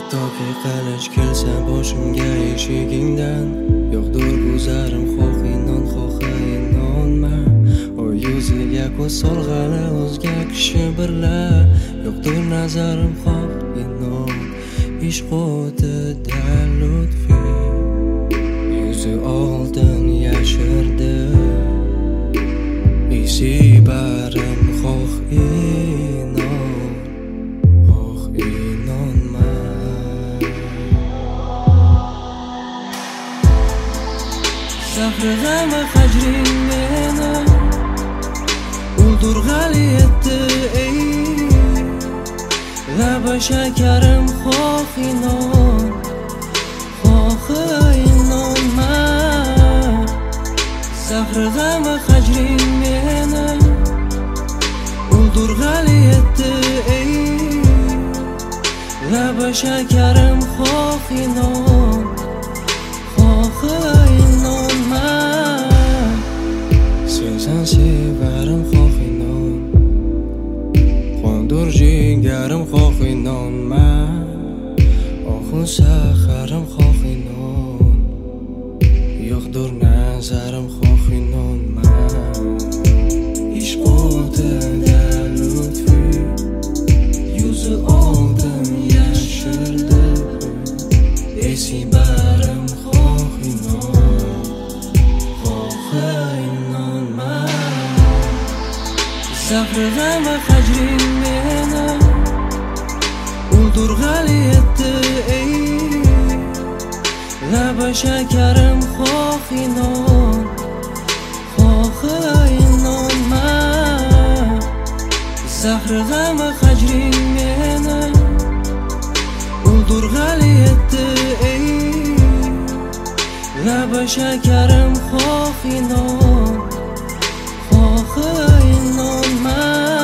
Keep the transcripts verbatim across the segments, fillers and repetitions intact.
Hattoki qilich kelsa boshimga eshigingdan, yo'qdir guzarim xohi non xohi inonma. O yuziga ko'z solg'ali o'zga kishi birla, yo'qdir nazarim xoh inon. Ishq o'tida lutfi yuzi oldin yashirdi, isi barim xoh inon, xoh inonma. Zahri g'ami hajring meni o'ldirg'ali etdi, ey laba shakarim xoh inon, xoh inonma. Zahri g'ami hajring meni o'ldirg'ali etdi, ey laba shakarim xoh inon, xoh inonma. Sensan sevarim xoh inon, qondir jigarim xoh inonma. Oxu saharim xoh inon, yo'qdir nazarim xoh inonma. Ishq o'tida lutfi yuzi oldin yashirdi, esi barim xoh inon, xoh inonma. Zahri g'ami hajring meni o'ldirg'ali etdi, ey laba shakarim xoh inon, xoh inonma. Zahri g'ami hajring meni o'ldirg'ali etdi, ey laba shakarim xoh inon, xoh inonma.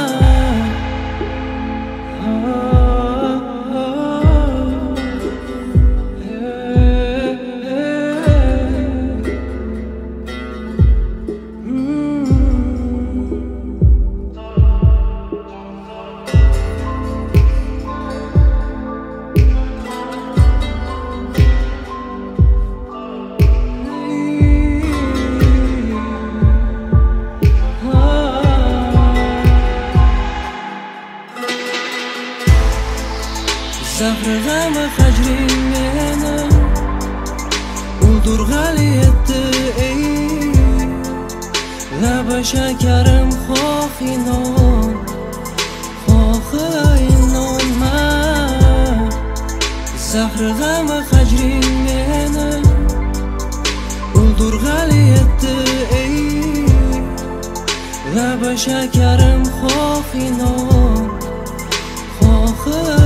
Zahri g'ami hajring meni o'ldirg'ali etdi, ey laba shakarim xoh inon, xoh inonma. Zahri g'ami hajring meni o'ldirg'ali etdi, ey laba shakarim xoh inon, xoh